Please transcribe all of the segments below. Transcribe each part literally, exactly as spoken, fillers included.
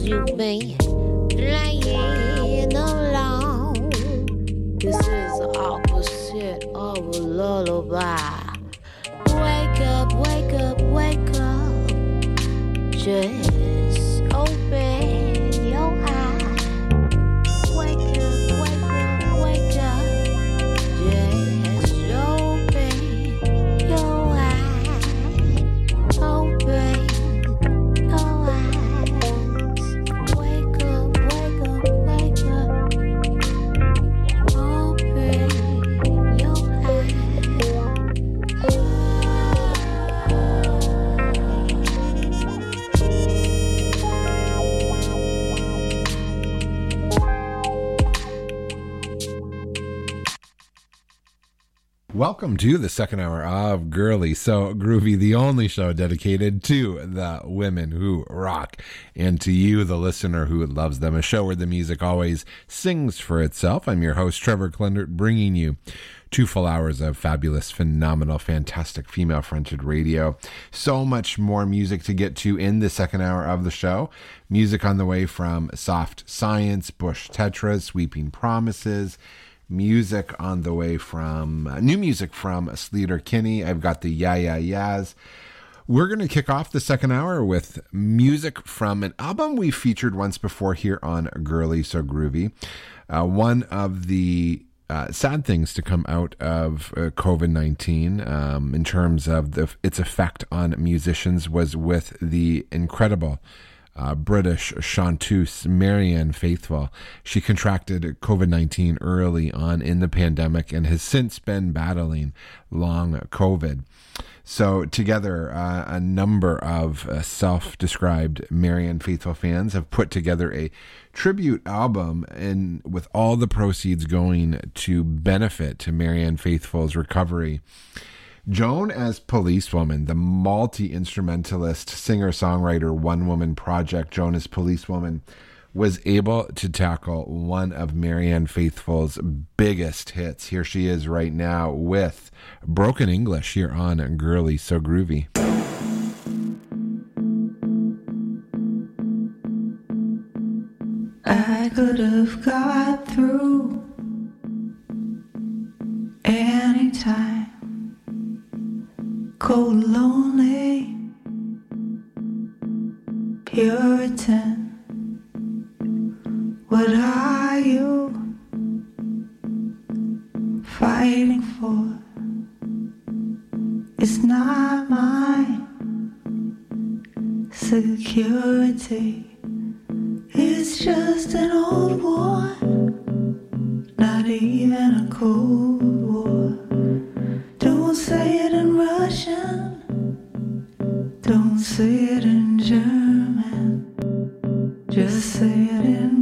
you've been playing along. This is the opposite of a lullaby. Wake up, wake up, wake up. Just open your eyes. Wake up, wake up, wake up. Just open your eyes. Open your eyes. Wake up, wake up, wake up. Open your Welcome to the second hour of Girly So Groovy, the only show dedicated to the women who rock and to you, the listener who loves them. A show where the music always sings for itself. I'm your host, Trevor Klendert, bringing you two full hours of fabulous, phenomenal, fantastic female-fronted radio. So much more music to get to in the second hour of the show. Music on the way from Soft Science, Bush Tetras, Sweeping Promises. Music on the way from uh, new music from Sleater Kinney. I've got the Yeah Yeah Yeahs. We're going to kick off the second hour with music from an album we featured once before here on Girly So Groovy. Uh, one of the uh, sad things to come out of uh, covid nineteen um, in terms of the, its effect on musicians was with the incredible Uh, British chanteuse Marianne Faithfull. She contracted covid nineteen early on in the pandemic and has since been battling long COVID. So together, uh, a number of uh, self-described Marianne Faithfull fans have put together a tribute album, and with all the proceeds going to benefit to Marianne Faithfull's recovery. Joan as Policewoman, the multi-instrumentalist, singer-songwriter, one-woman project, Joan as Policewoman, was able to tackle one of Marianne Faithfull's biggest hits. Here she is right now with Broken English here on Girly So Groovy. I could have got through anytime. Cold, lonely, Puritan. What are you fighting for? It's not mine. Security. It's just an old war, not even a cold war. Don't say it in Russian, don't say it in German, just say it in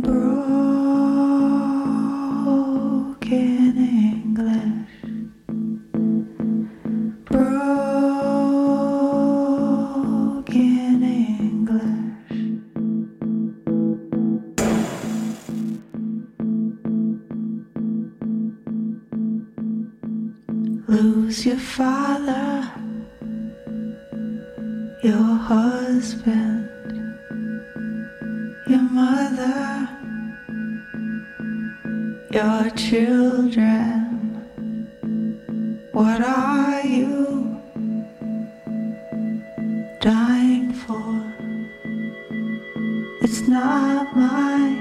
broken English. Broken English. Lose your father, your husband, your mother, your children. What are you dying for? It's not my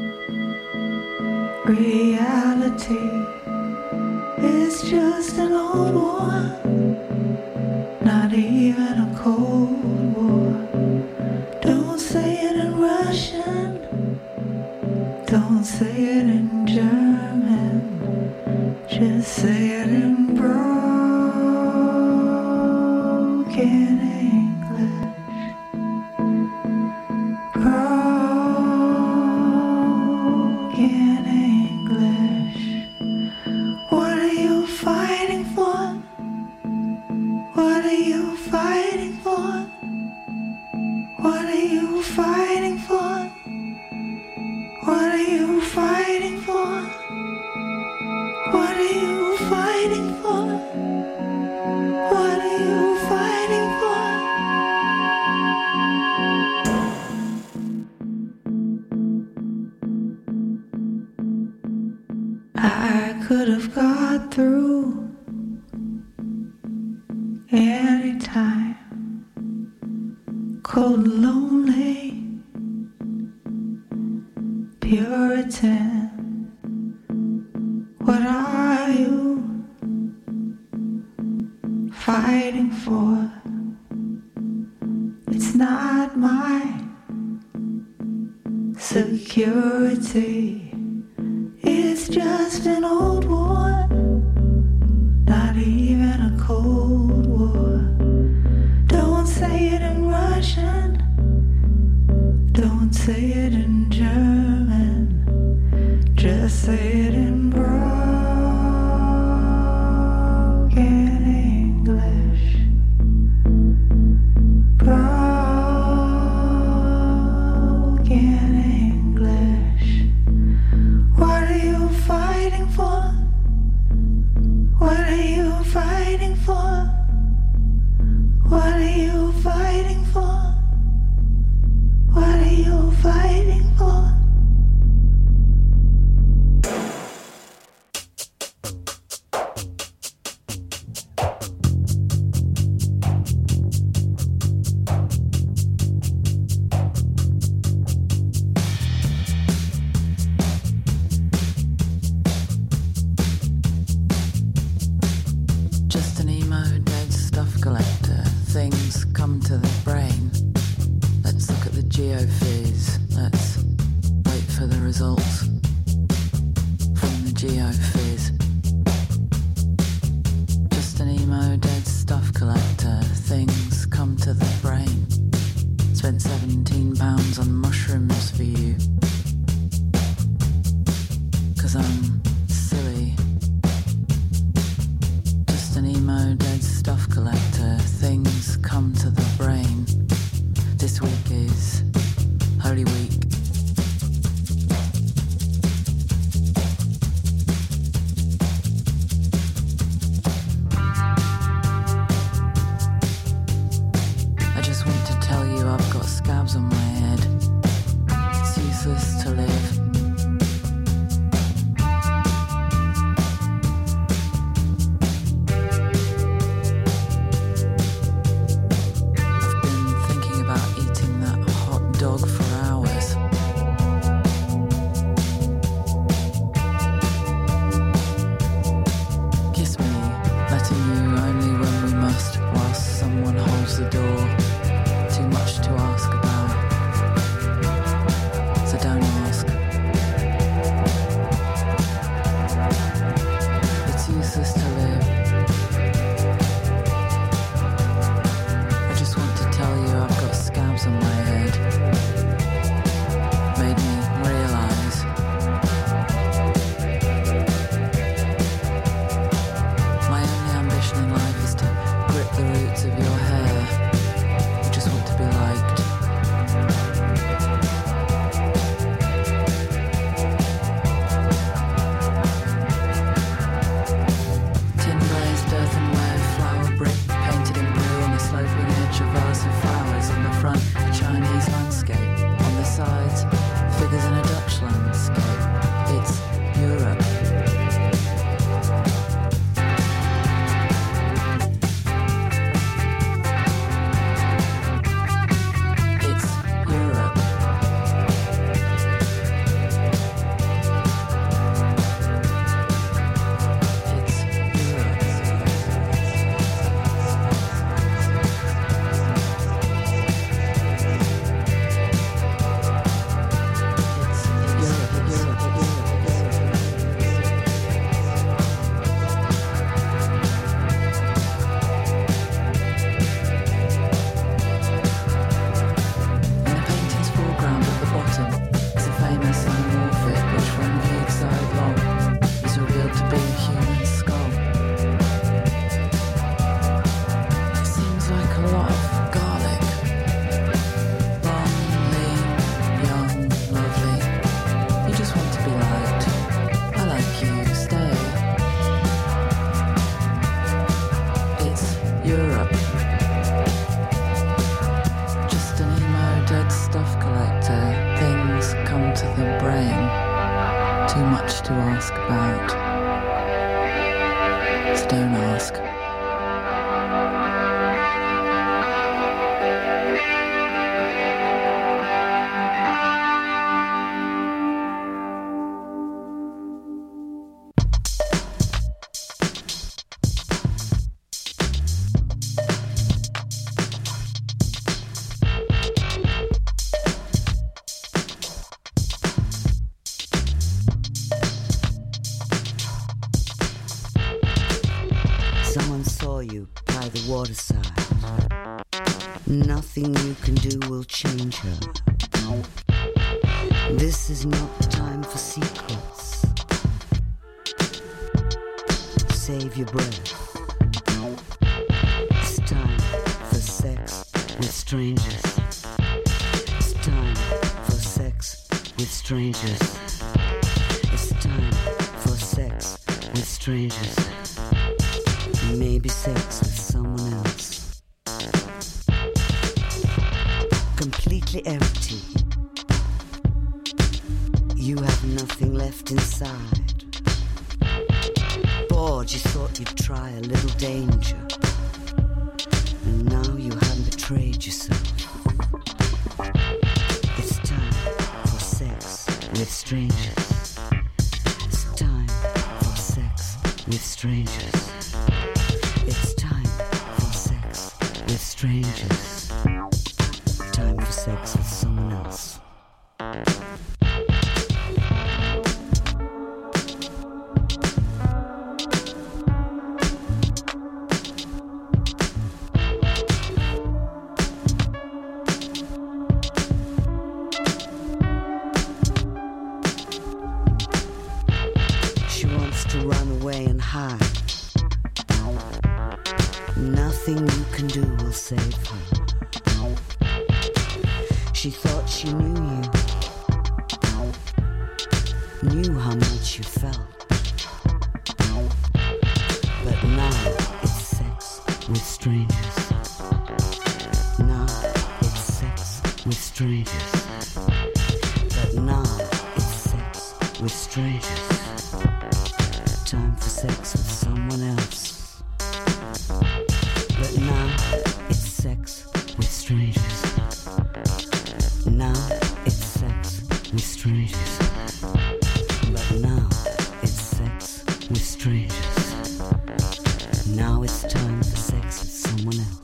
reality. It's just an old war, not even a cold war. Don't say it in Russian, don't say it in German, just say it in broken English. Broken English. What are you fighting for? What are you fighting for? What are you fighting for? What are you fighting for? What are you fighting for? What are you fighting for? I could have got through anytime. Cold and lonely, Puritan. What are you fighting for? It's not my security. It's just an old war, not even a cold war. Don't say it in Russian, don't say it in German, just say it in broken English. Broken English. What are you fighting for? What are you fighting for? What are you fighting for? What are you fighting for? Just an emo dead stuff collector. Things come to the brain. Let's look at the geophys. Let's wait for the results from the geophys. Just an emo dead stuff collector. Things come to the brain. Spent seventeen pounds on mushrooms for you. 'Cause I'm silly. Just an emo dead stuff collector. Things come to the brain. This week is Holy Week. I just want to tell you I've got scabs on my head. It's useless to live. I've been thinking about eating that hot dog for hours. Kiss me, letting you only when we must, whilst someone holds the door. Too much to ask about. too much to ask about. So don't ask. Someone saw you by the waterside. Nothing you can do will change her. This is not the time for secrets. Save your breath. It's time for sex with strangers. It's time for sex with strangers. It's time for sex with strangers. Maybe sex with someone else. Completely empty. You have nothing left inside. Bored, you thought you'd try a little danger. And now you haven't betrayed yourself. It's time for sex with strangers. It's time for sex with strangers. It's time for sex with strangers. Time for sex with someone else. She wants to run away and hide. Nothing you can do will save her. She thought she knew you, knew how much you felt. But now it's sex with strangers. Now it's sex with strangers. But now it's sex with strangers. Time for sex with someone else. But now it's sex with strangers. Now it's sex with strangers. But now it's sex with strangers. Now it's time for sex with someone else.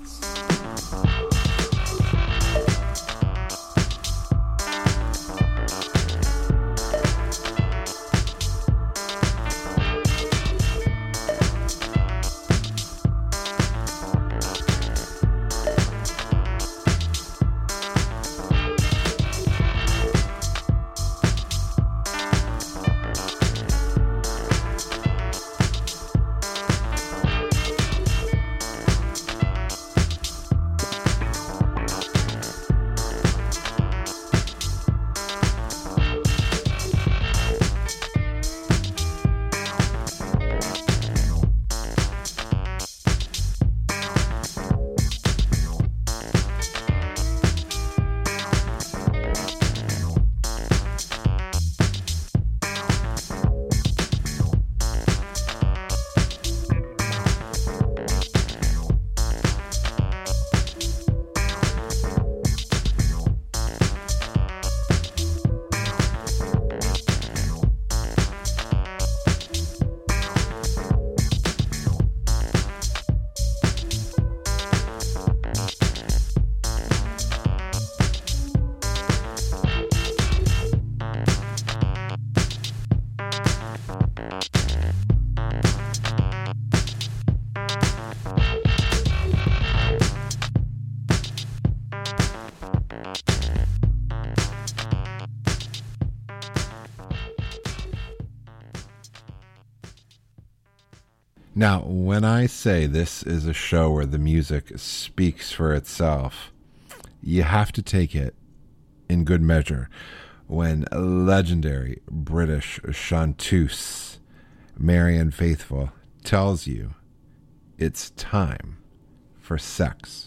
Now, when I say this is a show where the music speaks for itself, you have to take it in good measure when legendary British chanteuse Marianne Faithfull tells you it's time for sex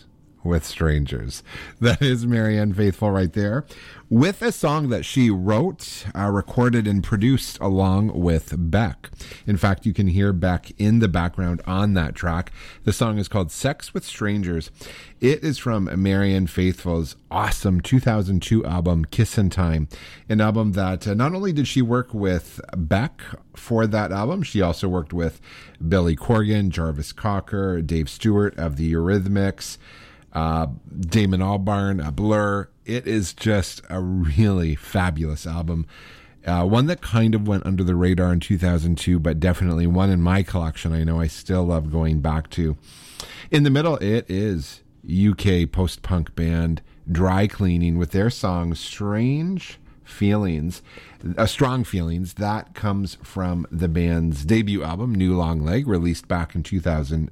with Strangers. That is Marianne Faithfull right there, with a song that she wrote, uh, recorded, and produced along with Beck. In fact, you can hear Beck in the background on that track. The song is called Sex with Strangers. It is from Marianne Faithfull's awesome two thousand two album, Kissin' Time, an album that uh, not only did she work with Beck for that album, she also worked with Billy Corgan, Jarvis Cocker, Dave Stewart of the Eurythmics, uh, Damon Albarn, a Blur. It is just a really fabulous album. Uh, one that kind of went under the radar in two thousand two, but definitely one in my collection I know I still love going back to. In the middle, it is U K post-punk band Dry Cleaning with their song Strange Feelings, uh, Strong Feelings. That comes from the band's debut album, New Long Leg, released back in two thousand.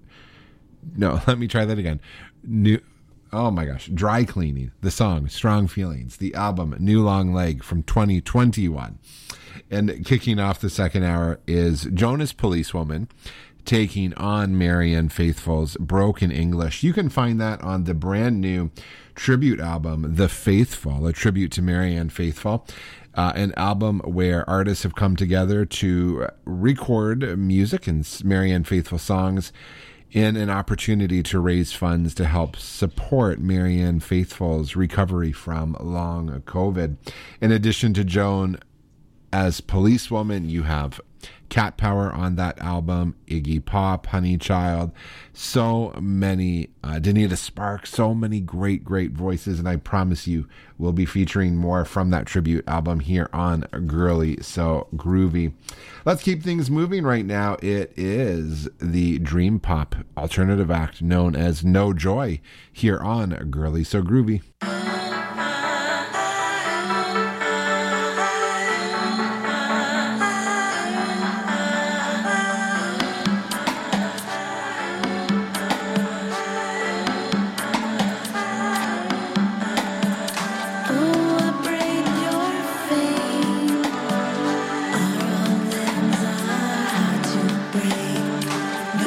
No, let me try that again. New... Oh my gosh, Dry Cleaning, the song Strong Feelings, the album New Long Leg from twenty twenty-one. And kicking off the second hour is Jonas Policewoman taking on Marianne Faithfull's Broken English. You can find that on the brand new tribute album, The Faithful, a tribute to Marianne Faithfull. Uh, an album where artists have come together to record music and Marianne Faithfull songs in an opportunity to raise funds to help support Marianne Faithfull's recovery from long COVID. In addition to Joan as Policewoman, you have Cat Power on that album, Iggy Pop, Honey Child, so many, uh, Danita Sparks, so many great, great voices, and I promise you we'll be featuring more from that tribute album here on Girly So Groovy. Let's keep things moving right now. It is the dream pop alternative act known as No Joy here on Girly So Groovy.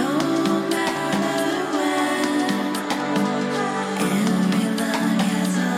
Every love has a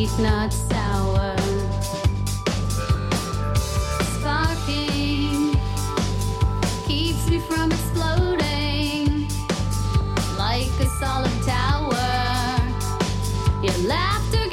sweet, not sour. Sparking keeps me from exploding like a solid tower. Your laughter